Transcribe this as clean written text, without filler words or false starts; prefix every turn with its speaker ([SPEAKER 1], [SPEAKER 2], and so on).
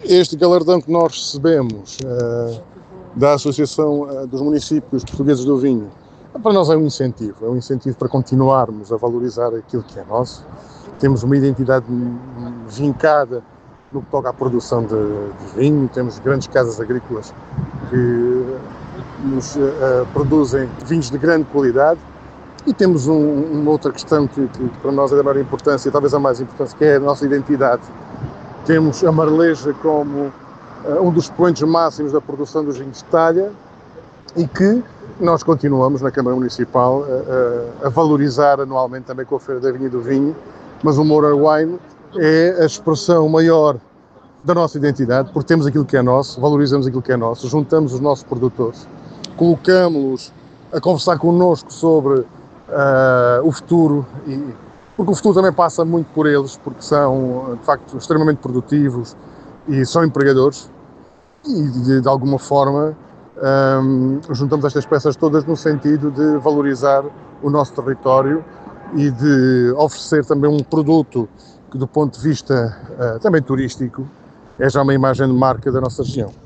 [SPEAKER 1] Este galardão que nós recebemos da Associação dos Municípios Portugueses do Vinho, para nós é um incentivo para continuarmos a valorizar aquilo que é nosso. Temos uma identidade vincada no que toca à produção de vinho, temos grandes casas agrícolas que nos produzem vinhos de grande qualidade e temos uma outra questão que para nós é da maior importância, talvez a mais importante, que é a nossa identidade. Temos a Marleja como um dos expoentes máximos da produção dos vinhos de talha e que nós continuamos na Câmara Municipal a valorizar anualmente também com a Feira da Vinha e do Vinho, mas o Moura Wine é a expressão maior da nossa identidade, porque temos aquilo que é nosso, valorizamos aquilo que é nosso, juntamos os nossos produtores, colocamos-los a conversar connosco sobre o futuro, porque o futuro também passa muito por eles, porque são, de facto, extremamente produtivos e são empregadores e, de alguma forma, juntamos estas peças todas no sentido de valorizar o nosso território e de oferecer também um produto que, do ponto de vista também turístico, é já uma imagem de marca da nossa região.